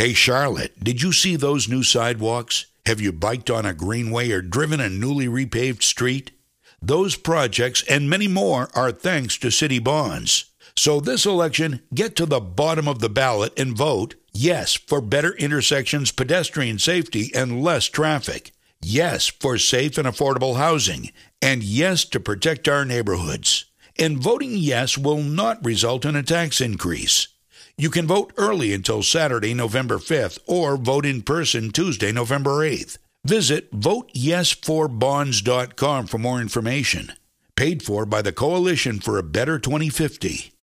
Hey, Charlotte, did you see those new sidewalks? Have you biked on a greenway or driven a newly repaved street? Those projects and many more are thanks to city bonds. So this election, get to the bottom of the ballot and vote yes for better intersections, pedestrian safety, and less traffic. Yes for safe and affordable housing. And yes to protect our neighborhoods. And voting yes will not result in a tax increase. You can vote early until Saturday, November 5th, or vote in person Tuesday, November 8th. Visit VoteYesForBonds.com for more information. Paid for by the Coalition for a Better 2050.